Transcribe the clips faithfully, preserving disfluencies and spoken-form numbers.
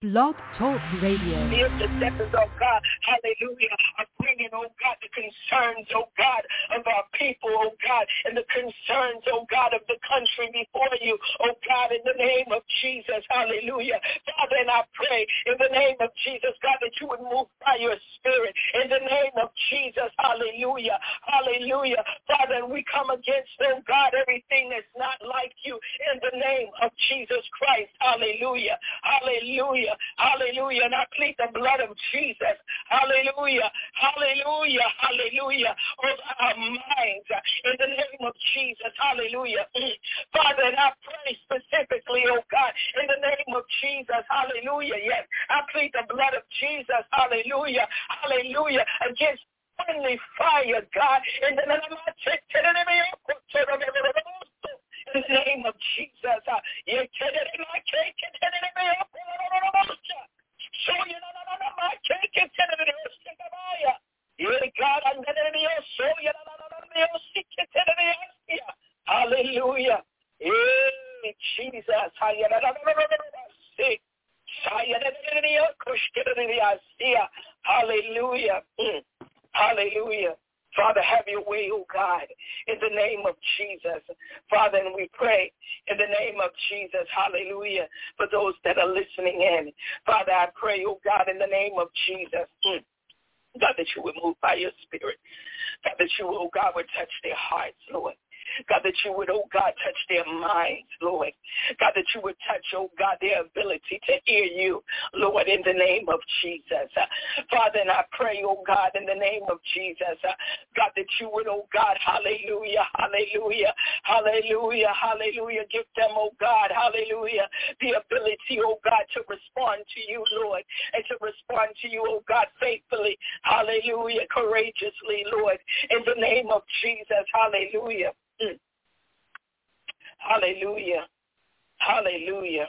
Blog Talk Radio. The intercessors, oh God, hallelujah, are bringing, oh God, the concerns, oh God, of our people, oh God, and the concerns, oh God, of the country before you, oh God, in the name of Jesus, hallelujah. Father, and I pray in the name of Jesus, God, that you would move by your spirit, in the name of Jesus, hallelujah, hallelujah. Father, and we come against, oh God, everything that's not like you, in the name of Jesus Christ, hallelujah, hallelujah. Hallelujah. And I plead the blood of Jesus. Hallelujah. Hallelujah. Hallelujah. Over our minds. In the name of Jesus. Hallelujah. Father, and I pray specifically, oh God, in the name of Jesus. Hallelujah. Yes. I plead the blood of Jesus. Hallelujah. Hallelujah. Against friendly fire, God. In the name of Jesus. In the name of Jesus. Hallelujah. Hey, Jesus. Hallelujah. Hallelujah. Father, have your way, oh God, in the name of Jesus. Father, and we pray in the name of Jesus, hallelujah, for those that are listening in. Father, I pray, oh God, in the name of Jesus, God, that you would move by your spirit. God, that you, oh God, would touch their hearts, Lord. God, that you would, oh God, touch their minds, Lord. God, that you would touch, oh God, their ability to hear you, Lord, in the name of Jesus. Uh, Father, and I pray, oh God, in the name of Jesus, uh, God, that you would, oh God, hallelujah, hallelujah, hallelujah, hallelujah, give them, oh God, hallelujah, the ability, oh God, to respond to you, Lord, and to respond to you, oh God, faithfully, hallelujah, courageously, Lord, in the name of Jesus, hallelujah. Mm. Hallelujah. Hallelujah.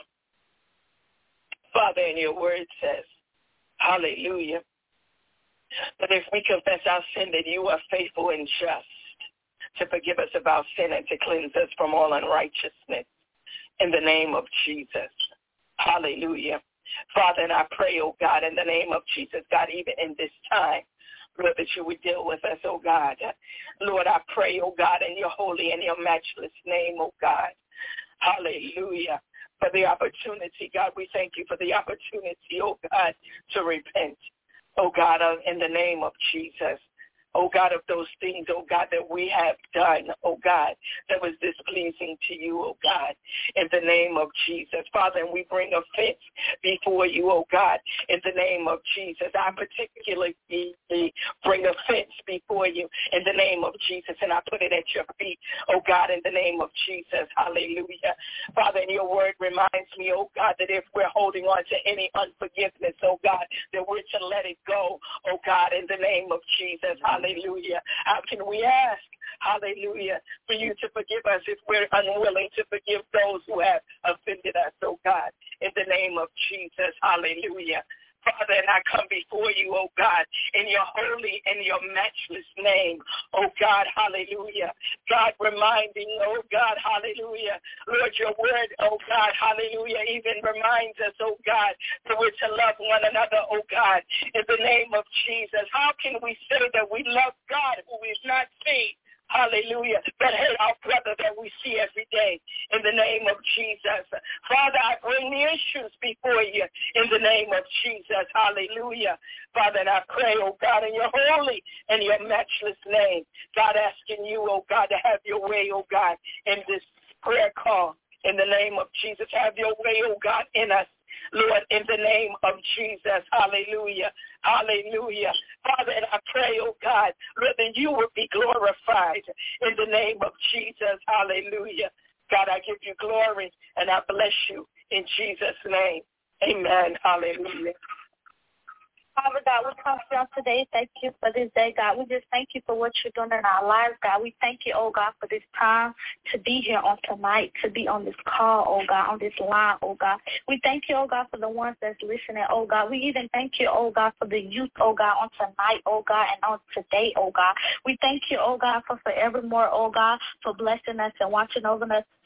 Father, and your word says, hallelujah, but if we confess our sin, that you are faithful and just to forgive us of our sin and to cleanse us from all unrighteousness in the name of Jesus. Hallelujah. Father, and I pray, oh God, in the name of Jesus, God, even in this time, Lord, that you would deal with us, oh God. Lord, I pray, oh God, in your holy and your matchless name, oh God. Hallelujah. For the opportunity, God, we thank you for the opportunity, oh God, to repent, oh God, in the name of Jesus. Oh God, of those things, oh God, that we have done, oh God, that was displeasing to you, oh God, in the name of Jesus. Father, and we bring offense before you, oh God, in the name of Jesus. I particularly bring offense before you in the name of Jesus, and I put it at your feet, oh God, in the name of Jesus. Hallelujah. Father, and your word reminds me, oh God, that if we're holding on to any unforgiveness, oh God, that we're to let it go, oh God, in the name of Jesus. Hallelujah. How can we ask, hallelujah, for you to forgive us if we're unwilling to forgive those who have offended us, oh God, in the name of Jesus. Hallelujah. Father, and I come before you, oh God, in your holy and your matchless name, oh God, hallelujah. God, reminding, oh God, hallelujah, Lord, your word, oh God, hallelujah, even reminds us, oh God, that we're to love one another, oh God, in the name of Jesus. How can we say that we love God who is not seen? Hallelujah. But hate our brother that we see every day in the name of Jesus. Father, I bring the issues before you in the name of Jesus. Hallelujah. Father, and I pray, oh God, in your holy and your matchless name, God, asking you, oh God, to have your way, oh God, in this prayer call. In the name of Jesus, have your way, oh God, in us. Lord, in the name of Jesus, hallelujah, hallelujah. Father, and I pray, oh God, Lord, that you would be glorified in the name of Jesus, hallelujah. God, I give you glory and I bless you in Jesus' name. Amen, hallelujah. Father God, we come to you today. Thank you for this day, God. We just thank you for what you're doing in our lives, God. We thank you, oh God, for this time to be here on tonight, to be on this call, oh God, on this line, oh God. We thank you, oh God, for the ones that's listening, oh God. We even thank you, oh God, for the youth, oh God, on tonight, oh God, and on today, oh God. We thank you, oh God, for forevermore, oh God, for blessing us and watching over us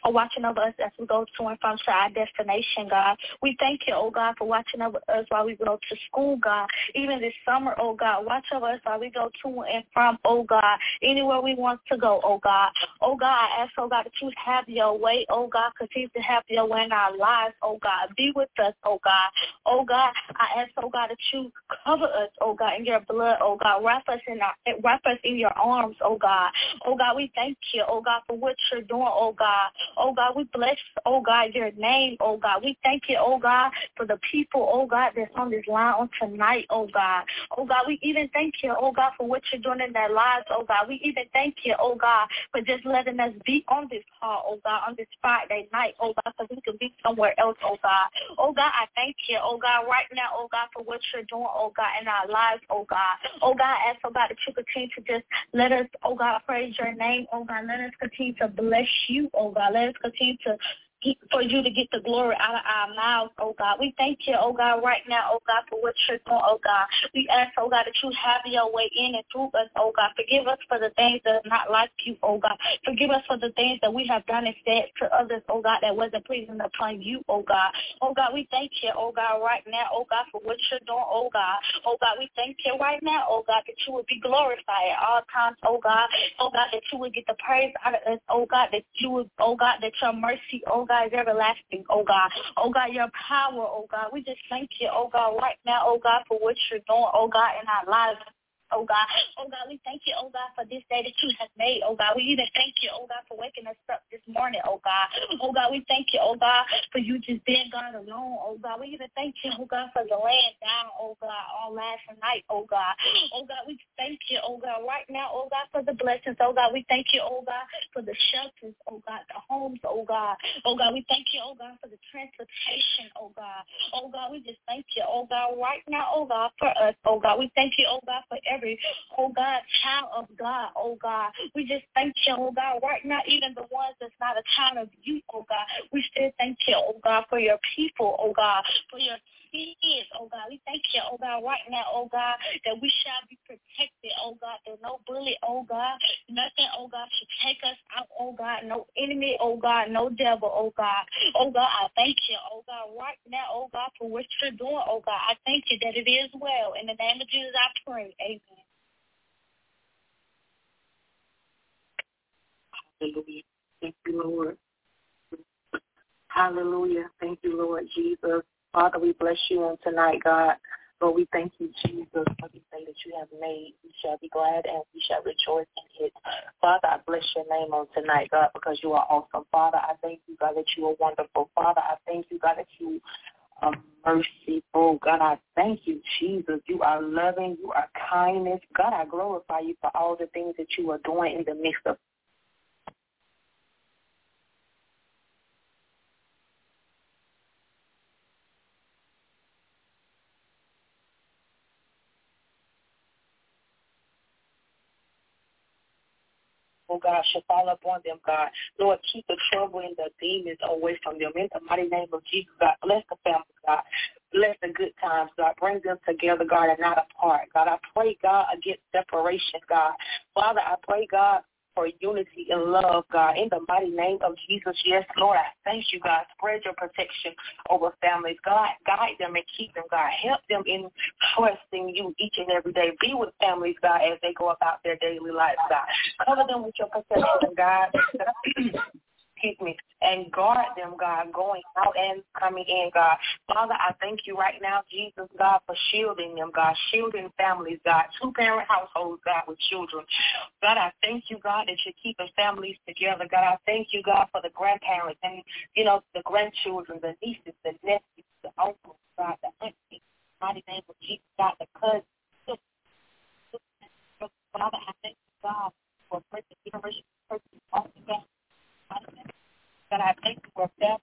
for watching over us as we go to and from to our destination, God. We thank you, oh God, for watching over us while we go to school, God. Even this summer, oh God, watch over us while we go to and from, oh God, anywhere we want to go, oh God. Oh God, I ask, oh God, that you have your way, oh God, continue to have your way in our lives, oh God. Be with us, oh God. Oh God, I ask, oh God, that you cover us, oh God, in your blood, oh God. Wrap us in our, wrap us in your arms, oh God. Oh God, we thank you, oh God, for what you're doing, oh God. Oh God, we bless, oh God, your name, oh God. We thank you, oh God, for the people, oh God, that's on this line on tonight, oh God. Oh God, we even thank you, oh God, for what you're doing in their lives, oh God. We even thank you, oh God, for just letting us be on this call, oh God, on this Friday night, oh God, so we can be somewhere else, oh God. Oh God, I thank you, oh God, right now, oh God, for what you're doing, oh God, in our lives, oh God. Oh God, I ask, oh God, that you continue to just let us, oh God, praise your name, oh God. Let us continue to bless you, oh God. Let us continue to for you to get the glory out of our mouths, oh God. We thank you, oh God, right now, oh God, for what you're doing, oh God. We ask, oh God, that you have your way in and through us, oh God. Forgive us for the things that are not like you, oh God. Forgive us for the things that we have done and said to others, oh God, that wasn't pleasing upon you, oh God. Oh God, we thank you, oh God, right now, oh God, for what you're doing, oh God. Oh God, we thank you right now, oh God, that you would be glorified at all times, oh God. Oh God, that you would get the praise out of us, oh God, that you would, oh God, that your mercy, oh God, God, is everlasting, oh God. Oh God, your power, oh God. We just thank you, oh God, right now, oh God, for what you're doing, oh God, in our lives. Oh God, oh God, we thank you, oh God, for this day that you have made, oh God. We even thank you, oh God, for waking us up this morning, oh God. Oh God, we thank you, oh God, for you just being God alone, oh God. We even thank you, oh God, for the laying down, oh God, on last night, oh God. Oh God, we thank you, oh God, right now, oh God, for the blessings, oh God. We thank you, oh God, for the shelters, oh God, the homes, oh God. Oh God, we thank you, oh God, for the transportation, oh God. Oh God, we just thank you, oh God, right now, oh God, for us, oh God. We thank you, oh God, for every oh God, child of God, oh God. We just thank you, oh God, right now, even the ones that's not a child of you, oh God. We still thank you, oh God, for your people, oh God, for your kids, oh God. We thank you, oh God, right now, oh God, that we shall be protected, oh God, that no bully, oh God, nothing, oh God, should take us out, oh God, no enemy, oh God, no devil, oh God. Oh God, I thank you, oh God, right now, oh God, for what you're doing, oh God. I thank you that it is well. In the name of Jesus, I pray. Amen. Hallelujah. Thank you, Lord. Hallelujah. Thank you, Lord Jesus. Father, we bless you on tonight, God. Lord, we thank you, Jesus, for this day that you have made. We shall be glad and we shall rejoice in it. Father, I bless your name on tonight, God, because you are awesome. Father, I thank you, God, that you are wonderful. Father, I thank you, God, that you are merciful. God, I thank you, Jesus. You are loving. You are kindness. God, I glorify you for all the things that you are doing in the midst of oh God, shall fall upon them, God. Lord, keep the trouble and the demons away from them. In the mighty name of Jesus, God, bless the family, God. Bless the good times, God. Bring them together, God, and not apart. God, I pray, God, against separation, God. Father, I pray, God, for unity and love, God, in the mighty name of Jesus. Yes, Lord, I thank you, God. Spread your protection over families. God, guide them and keep them, God. Help them in trusting you each and every day. Be with families, God, as they go about their daily lives, God. Cover them with your protection, God. Excuse me, and guard them, God, going out and coming in, God. Father, I thank you right now, Jesus, God, for shielding them, God, shielding families, God, two-parent households, God, with children. God, I thank you, God, that you're keeping families together. God, I thank you, God, for the grandparents and, you know, the grandchildren, the nieces, the nephews, the uncles, God, the aunties, mighty name of Jesus, God, the cousins. Father, I thank you, God, for bringing generation person all together. God, I thank you for family.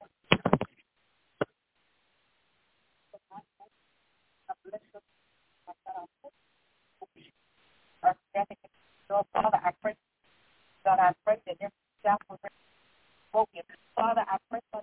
Father, I pray, God, I pray that every child will be broken. Father, I pray for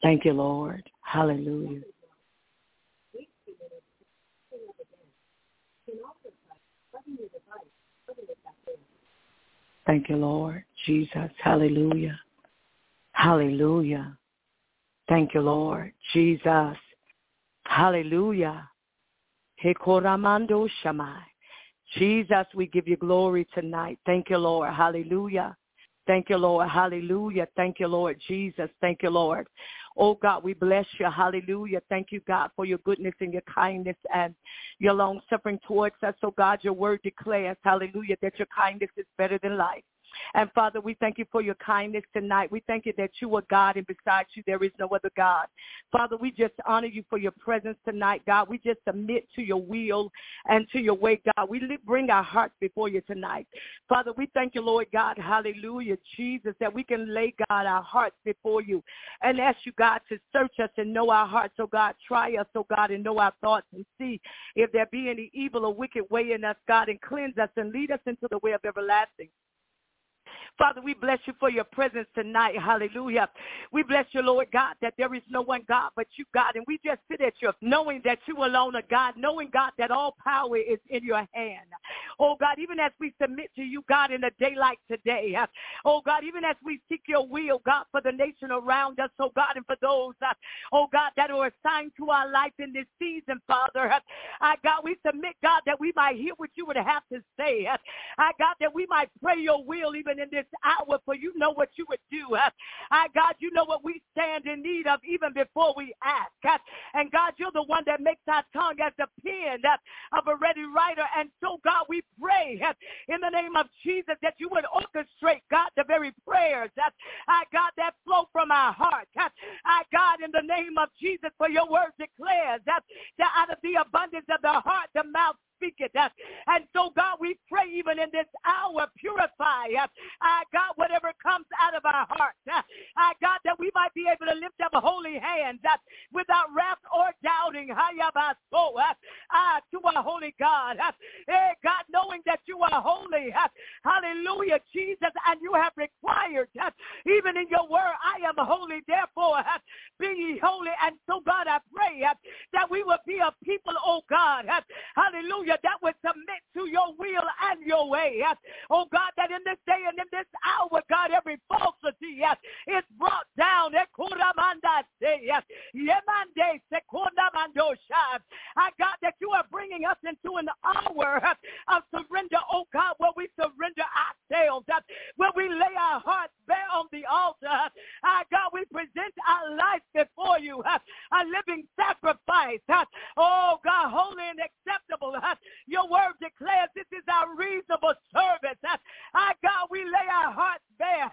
Thank you, Lord. Hallelujah. Thank you, Lord Jesus. Hallelujah. Hallelujah. Thank you, Lord Jesus. Hallelujah. Hekoramando Shamai. Jesus, we give you glory tonight. Thank you, Lord. Hallelujah. Thank you, Lord. Hallelujah. Thank you, Lord Jesus. Thank you, Lord. Oh, God, we bless you. Hallelujah. Thank you, God, for your goodness and your kindness and your long suffering towards us. So, God, your word declares, hallelujah, that your kindness is better than life. And, Father, we thank you for your kindness tonight. We thank you that you are God, and besides you there is no other God. Father, we just honor you for your presence tonight, God. We just submit to your will and to your way, God. We bring our hearts before you tonight. Father, we thank you, Lord God, hallelujah, Jesus, that we can lay, God, our hearts before you and ask you, God, to search us and know our hearts. So, God, try us, oh God, and know our thoughts and see if there be any evil or wicked way in us, God, and cleanse us and lead us into the way of everlasting. Father, we bless you for your presence tonight. Hallelujah. We bless you, Lord God, that there is no one God but you, God. And we just sit at your knowing that you alone are God, knowing, God, that all power is in your hand. Oh, God, even as we submit to you, God, in a day like today. Oh, God, even as we seek your will, God, for the nation around us, oh, God, and for those, uh, oh, God, that are assigned to our life in this season, Father. Uh, God, we submit, God, that we might hear what you would have to say. Uh, God, that we might pray your will even in this hour, for you know what you would do. Uh, uh, God, you know what we stand in need of even before we ask. Uh, and God, you're the one that makes our tongue as the pen uh, of a ready writer. And so, God, we pray uh, in the name of Jesus that you would orchestrate, God, the very prayers, uh, uh, God, that flow from our heart. Uh, uh, God, in the name of Jesus, for your word declares uh, that out of the abundance of the heart, the mouth speaketh. Uh, and so, God, we pray even in this hour, purify, uh, uh, God, whatever comes out of our heart. Uh, uh, God, that we might be able to lift up holy hands uh, without wrath or doubting, hayabaso, uh, uh, to our holy God. Uh, eh, God, knowing that you are holy. Uh, hallelujah, Jesus, and you have required, uh, even in your word, I am holy, therefore uh, be ye holy. And so, God, I pray uh, that we will be a people, oh God, uh, hallelujah, that would submit to your will and your way. Uh, oh God, that in this day and in this hour, God, every falsity uh, is brought down. I God, that you are bringing us into an hour of surrender, oh God, where we surrender ourselves, where we lay our hearts bare on the altar. I God, we present our life before you, a living sacrifice. Oh God, holy and acceptable. Your word declares this is our reasonable service. I God, we lay our hearts bare.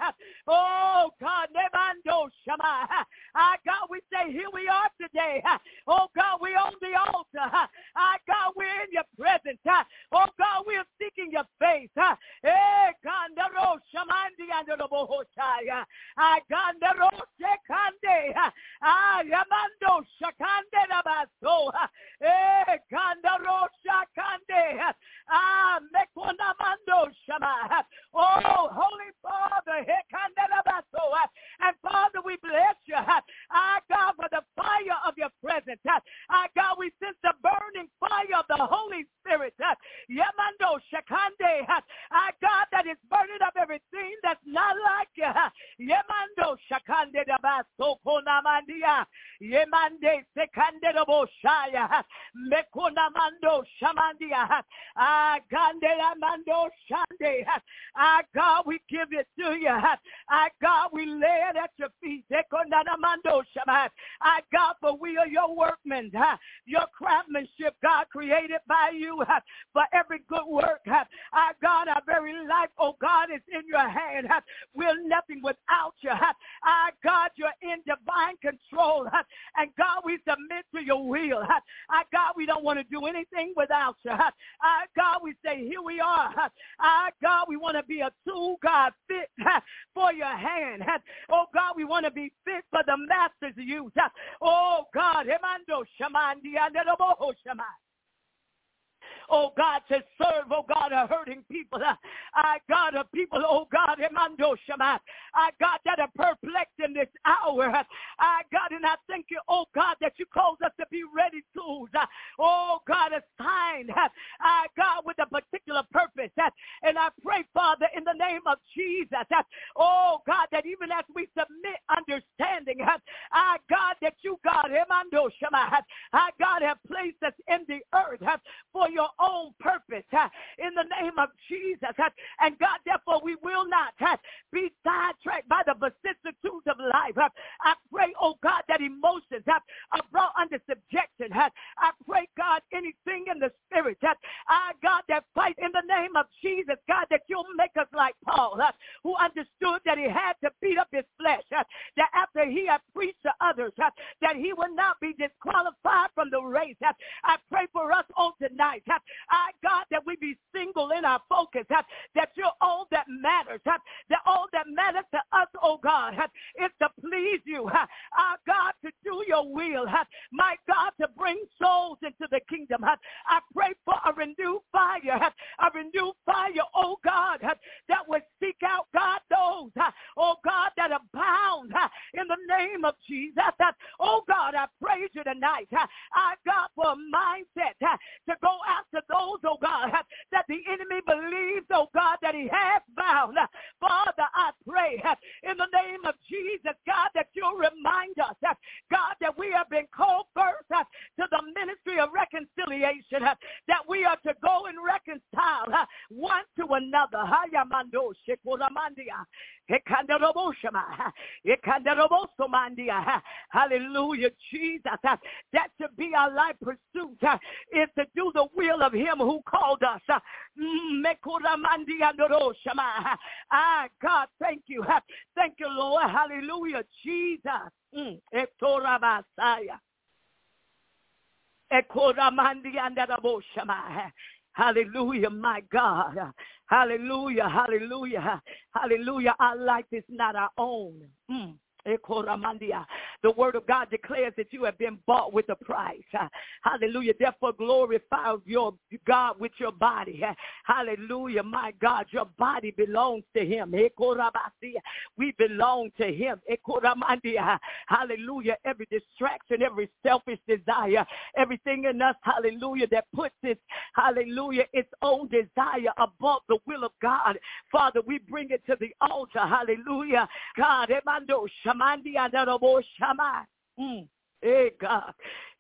Oh God, Nebando Shama. I God, we say here we are today. Oh God, we on the altar. I God, we're in your presence. Oh God, we are seeking your face. Eh, God, Nero Shamandi and the Bohoshaya. I God, Nero Shekande. Ah, Yamando Shakande Nabaso. Eh, God, Nero Shakande. Ah, Mekonamando Shama. Oh, Holy Father, Hekande Nabaso. And Father, we bless you. Our God, for the fire of your presence. Our God, we sense the burning fire of the Holy Spirit. Yamando Shakande. Our God, that is burning up everything that's not like you. Yamando Shakande Dabaso Konamandia. Yemande Sekande Boshaya. Mekonamando Shamandia. Ah, Gande Amando Shande. Ah, God, we give it to you. Ah, God, we lay it at your feet. Ekonamando Shama. Ah, God, for we are your workmen. Your craftsmanship, God, created by you for every good work. Ah, God, our very life, oh God, is in your hand. We're nothing without you. Ah, God, you're in divine control. And God, we submit to your will. Ah, God, we don't want to do anything without you. Ah, God, we say, here we are. Ah, God, we want to be a tool, God, fit for your hand. Oh, God, we want to be fit for the master's use. Oh, God, Emando Shamandi and oh God, to serve, oh God, a hurting people. I God, a people, oh God, I God, that are perplexed in this hour. I God, and I thank you, oh God, that you cause us to be ready tools. Oh God, assigned, I God, with a particular purpose. And I pray, Father, in the name of Jesus, oh God, that even as we submit understanding, I God, that you, God, I God, have placed us in the earth for your own purpose in the name of Jesus. And God, therefore, we will not be sidetracked by the vicissitudes of life. I pray, oh God, that emotions are brought under subjection. I pray, God, anything in the spirit, I God, that fight in the name of Jesus, God, that you'll make us like Paul, who understood that he had to beat up his flesh, that after he had preached to others, that he would not be disqualified from the race. I pray for us on tonight, I God, that we be single in our focus, that you're all that matters, that all that matters to us, oh God, is to please you, our God, to do your will, my God, to bring souls into the kingdom. I pray for a renewed fire, a renewed fire, oh God, that would seek out, God, those, oh God, that are bound in the name of Jesus. Oh God, I praise you tonight. I God, for a mindset to go after those, oh God, that the enemy believes, oh God, that he has bound. Father, I pray in the name of Jesus, God, that you'll remind us, God, that we have been called first to the ministry of reconciliation, that we are to go and reconcile one to another. Hallelujah, Jesus. That should be our life pursuit, is to do the will of him who called us. Ah, God, thank you. Thank you, Lord. Hallelujah, Jesus. Mm. Hallelujah, my God. Hallelujah, hallelujah, hallelujah. Our life is not our own. Mm. The word of God declares that you have been bought with a price. Hallelujah. Therefore, glorify your God with your body. Hallelujah. My God, your body belongs to him. We belong to him. Hallelujah. Every distraction, every selfish desire, everything in us, hallelujah, that puts its, hallelujah, its own desire above the will of God. Father, we bring it to the altar. Hallelujah. God, Mm. Hey, God.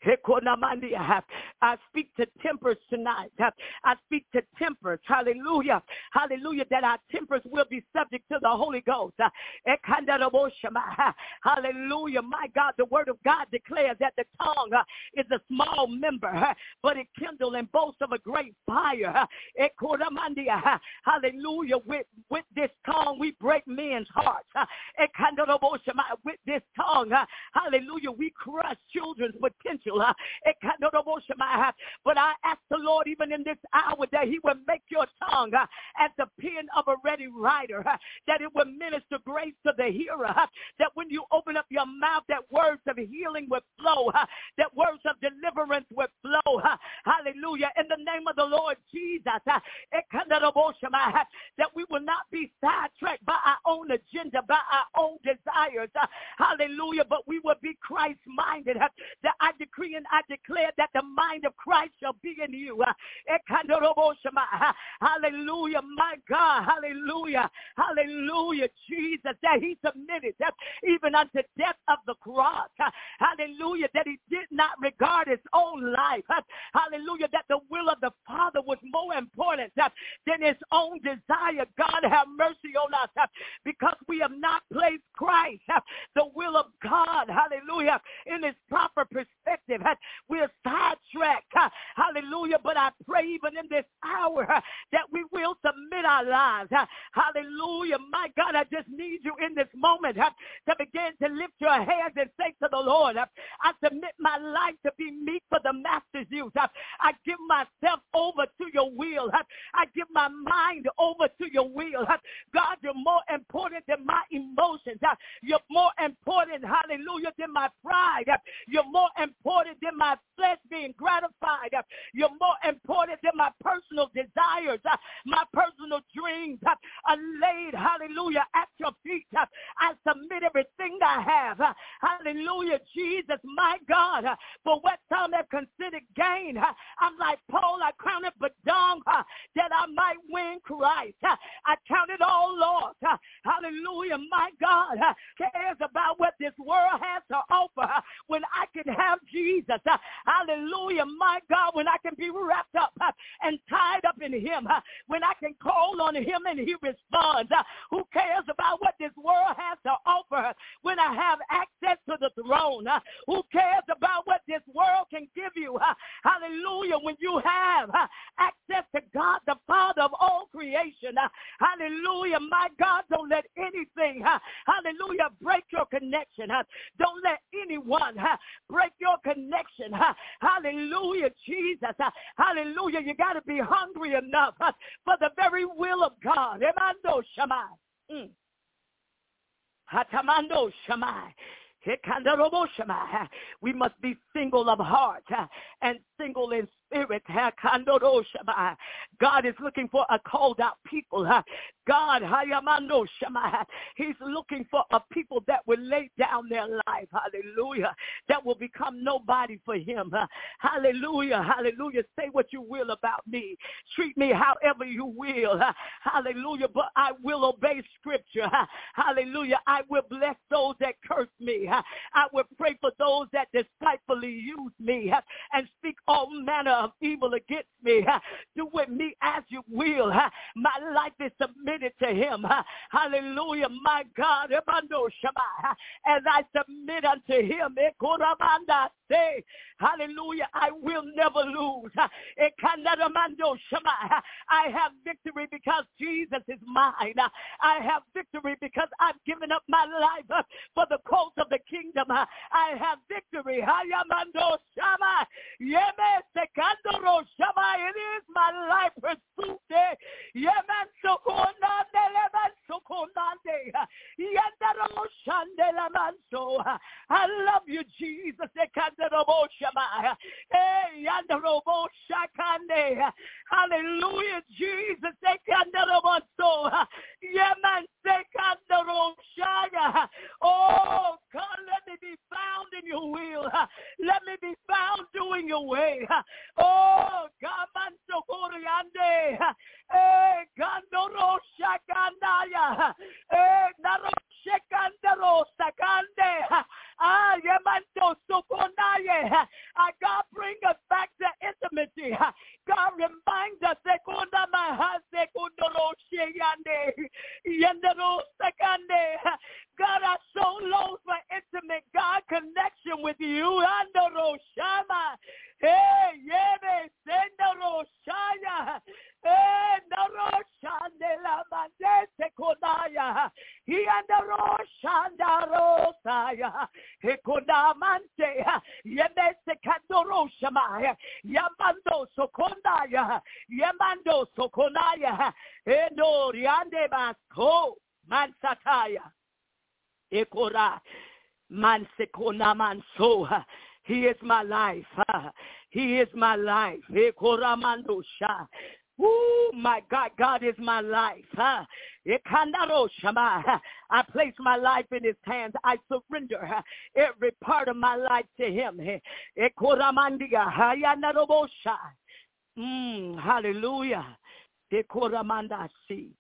I speak to tempers tonight. I speak to tempers. Hallelujah. Hallelujah. That our tempers will be subject to the Holy Ghost. Hallelujah. My God, the word of God declares that the tongue is a small member, but it kindles and boasts of a great fire. Hallelujah. With, with this tongue, we break men's hearts. With this tongue, hallelujah, we crush children's potential. But I ask the Lord, even in this hour, that he will make your tongue as the pen of a ready writer, that it will minister grace to the hearer, that when you open up your mouth, that words of healing will flow, that words of deliverance will flow. Hallelujah. In the name of the Lord Jesus, that we will not be sidetracked by our own agenda, by our own desires. Hallelujah. But we will be Christ-minded. That I decree and I declare that the mind of Christ shall be in you. Hallelujah, my God. Hallelujah. Hallelujah, Jesus, that he submitted even unto death of the cross. Hallelujah, that he did not regard his own life. Hallelujah, that the will of the Father was more important than his own desire. God, have mercy on us because we have not placed Christ, the will of God, hallelujah, in his proper perspective. We're sidetracked. Hallelujah. But I pray even in this hour that we will submit our lives. Hallelujah. My God, I just need you in this moment to begin to lift your hands and say to the Lord, I submit my life to be meet for the master's use. I give myself over to your will. I give my mind over to your will. God, you're more important than my emotions. You're more important, hallelujah, than my pride. You're more important than my flesh being gratified pride. You're more important than my personal desires. My personal dreams are laid, hallelujah, at your feet. I submit everything I have. Hallelujah, Jesus, my God, for what some have considered gain. I'm like Paul, I count it but dung that I might win Christ. I count it all lost. Hallelujah, my God cares about what this world has to offer when I can have Jesus. Hallelujah, my God, when I can be wrapped up and tied up in him, when I can call on him and he responds. Who cares about what this world has to offer when I have access to the throne? Who cares about what this world can give you? Hallelujah, when you have access to God, the Father of all creation. Hallelujah, my God, don't let anything, hallelujah, break your connection. Don't let anyone break your connection. Hallelujah, Jesus. Hallelujah, you got to be hungry enough for the very will of God. Emando Shammai. Mm. Hatamando Shammai. We must be single of heart and single in spirit. God is looking for a called out people. God, he's looking for a people that will lay down their life. Hallelujah. That will become nobody for him. Hallelujah. Hallelujah. Say what you will about me. Treat me however you will. Hallelujah. But I will obey scripture. Hallelujah. I will bless those that curse me. I will pray for those that despitefully use me and speak all manner of evil against me. Do with me as you will. My life is submitted to him. Hallelujah, my God. As I submit unto him, hallelujah, I will never lose. I have victory because Jesus is mine. I have victory because I've given up my life for the cause of the kingdom. I have victory. It is my life pursuit. I love you, Jesus. Hallelujah, Jesus. Oh, God, let me be found in your will. Let me be found doing your way. Oh, God, man, so gloriande. Eh, gandoro shakandaya. Eh, naro shekandaro sakande. Ah, yemanto sokonaye. Ah, God, bring us back to intimacy. God, remind us that kunda mahase kundoro sheyande. Yendero sakande. God, our soul longs for intimate God connection with you. Andoro shama. Hey, yeme sendoro shaya. Hey, naro shandela mandese konaya. He andoro shandaro saya. He konamante. Yeme sekandoro shama. Yamando sokondaya. Yamando sokonaya. Endo riande basko. Mansataya. Ekora mansekona manso. He is my life. He is my life. Ekora mandosha. Oh my God, God is my life. Ekandaro shama. I place my life in his hands. I surrender every part of my life to him. Ekora mandiga hayanarobosha. Mm, hallelujah. Ekora mandasi.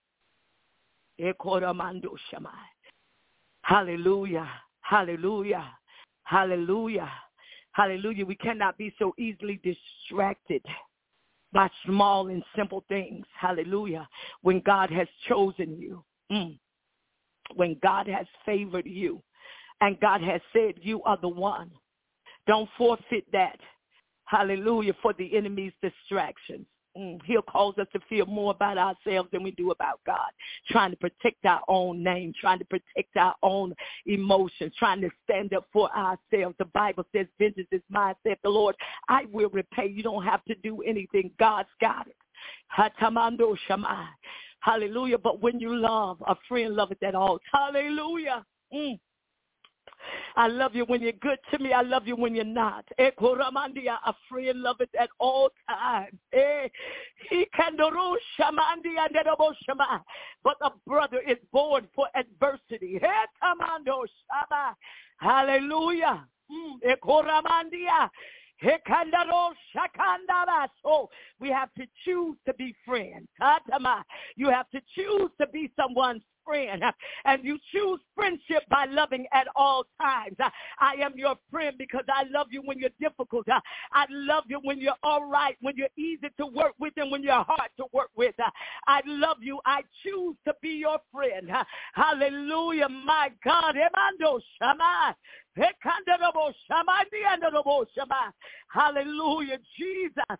Ekora mando shama. Hallelujah, hallelujah, hallelujah, hallelujah. We cannot be so easily distracted by small and simple things. Hallelujah. When God has chosen you, mm, when God has favored you, and God has said you are the one. Don't forfeit that. Hallelujah, for the enemy's distractions. Mm, he'll cause us to feel more about ourselves than we do about God, trying to protect our own name, trying to protect our own emotions, trying to stand up for ourselves. The Bible says, vengeance is mine, saith the Lord. I will repay. You don't have to do anything. God's got it. Hatamando Shammai. Hallelujah. But when you love, a friend loveth at all. Hallelujah. Mm. I love you when you're good to me. I love you when you're not. A friend loveth at all times. But a brother is born for adversity. Hallelujah. We have to choose to be friends. You have to choose to be someone's friend, and you choose friendship by loving at all times. I am your friend because I love you when you're difficult. I love you when you're all right, when you're easy to work with, and when you're hard to work with. I love you. I choose to be your friend. Hallelujah, my God. Hallelujah, Jesus.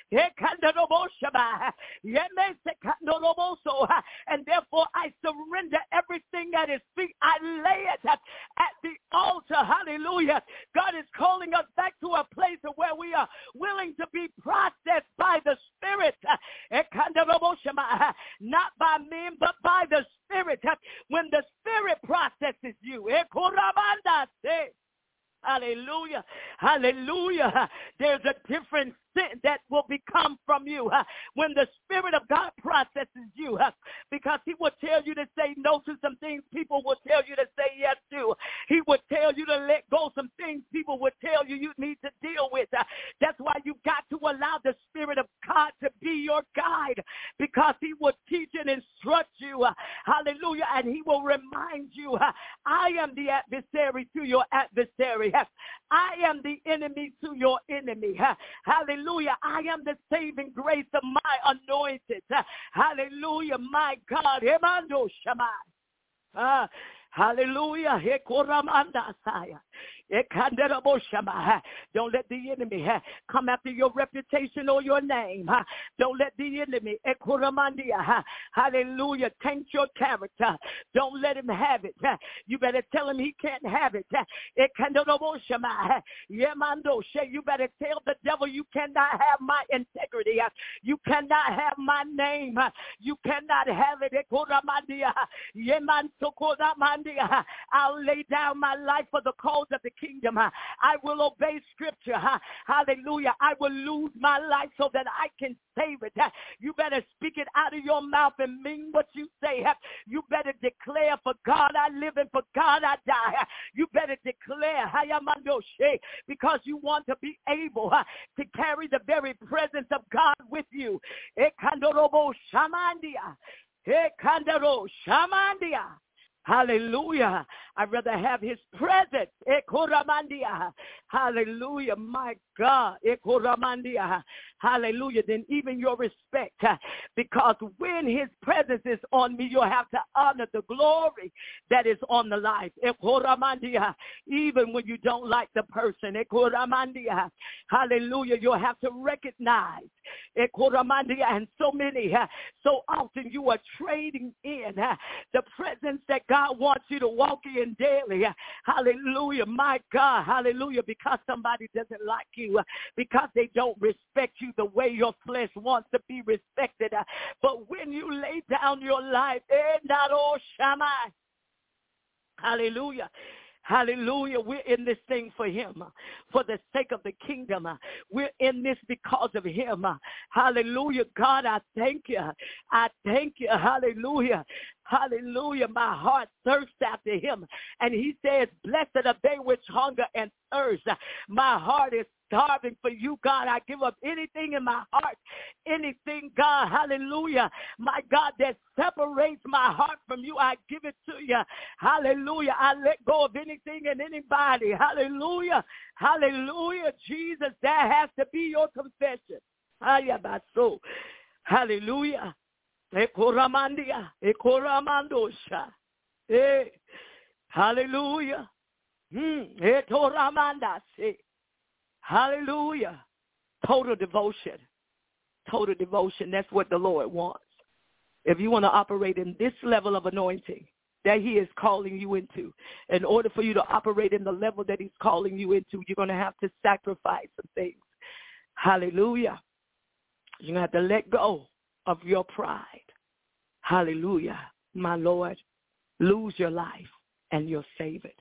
And therefore I surrender everything at his feet. I lay it at the altar. Hallelujah. God is calling us back to a place where we are willing to be processed by the Spirit. Not by men, but by the Spirit. When the Spirit processes you. Hallelujah. Hallelujah. There's a different sin that will become from you when the Spirit of God processes you, because he will tell you to say no to some things people will tell you to say yes to. He would tell you to let go some things people would tell you you need to deal with. That's why you've got to allow the Spirit of God to be your guide, because he will teach and instruct you. Hallelujah. And he will remind you, I am the adversary to your adversary. I am the enemy to your enemy. Hallelujah. I am the saving grace of my anointed. Hallelujah. My God. Uh, hallelujah. Don't let the enemy come after your reputation or your name. Don't let the enemy, hallelujah, taint your character. Don't let him have it. You better tell him he can't have it. You better tell the devil you cannot have my integrity. You cannot have my name. You cannot have it. I'll lay down my life for the cause of the kingdom. I will obey scripture. Hallelujah. I will lose my life so that I can save it. You better speak it out of your mouth and mean what you say. You better declare, for God I live and for God I die. You better declare, because you want to be able to carry the very presence of God with you. Hallelujah. I'd rather have his presence. Hallelujah. My God. Hallelujah. Than even your respect. Because when his presence is on me, you'll have to honor the glory that is on the life. Even when you don't like the person. Hallelujah. You'll have to recognize. And so many, so often you are trading in the presence that God wants you to walk in daily. Hallelujah. My God. Hallelujah. Because somebody doesn't like you. Because they don't respect you the way your flesh wants to be respected. But when you lay down your life, not all Shammai. Hallelujah. Hallelujah. We're in this thing for him, for the sake of the kingdom. We're in this because of him. Hallelujah. God, I thank you. I thank you. Hallelujah. Hallelujah. My heart thirsts after him. And he says, blessed are they which hunger and thirst. My heart is starving for you, God. I give up anything in my heart, anything, God, hallelujah, my God, that separates my heart from you. I give it to you. Hallelujah. I let go of anything and anybody. Hallelujah. Hallelujah. Jesus, that has to be your confession. Hallelujah. Hallelujah. Hallelujah. Total devotion. Total devotion. That's what the Lord wants. If you want to operate in this level of anointing that he is calling you into, in order for you to operate in the level that he's calling you into, you're going to have to sacrifice some things. Hallelujah. You're going to have to let go of your pride. Hallelujah. My Lord, lose your life and you'll save it.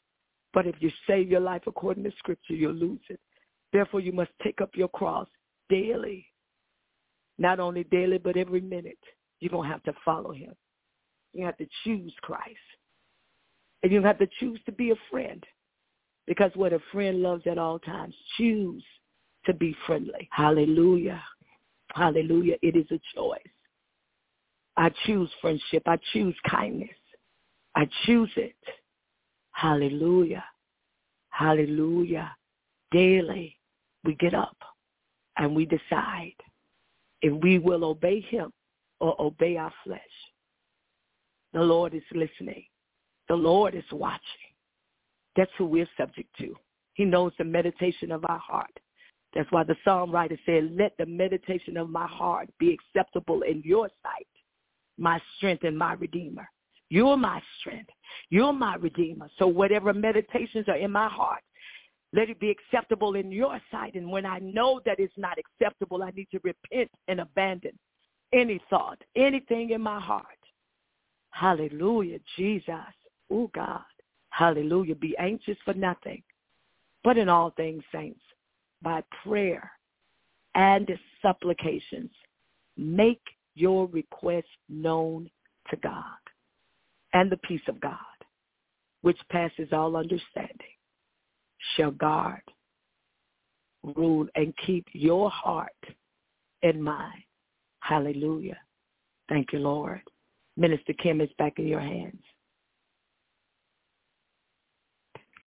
But if you save your life according to Scripture, you'll lose it. Therefore, you must take up your cross daily. Not only daily, but every minute. You're going to have to follow him. You have to choose Christ. And you have to choose to be a friend. Because what a friend loves at all times, choose to be friendly. Hallelujah. Hallelujah. It is a choice. I choose friendship. I choose kindness. I choose it. Hallelujah. Hallelujah. Daily we get up and we decide if we will obey him or obey our flesh. The Lord is listening. The Lord is watching. That's who we're subject to. He knows the meditation of our heart. That's why the psalm writer said, let the meditation of my heart be acceptable in your sight, my strength and my redeemer. You're my strength. You're my redeemer. So whatever meditations are in my heart, let it be acceptable in your sight. And when I know that it's not acceptable, I need to repent and abandon any thought, anything in my heart. Hallelujah, Jesus. Oh, God. Hallelujah. Be anxious for nothing, but in all things, saints, by prayer and supplications, make your requests known to God. And the peace of God, which passes all understanding, shall guard, rule, and keep your heart and mind. Hallelujah. Thank you, Lord. Minister Kim is back in your hands.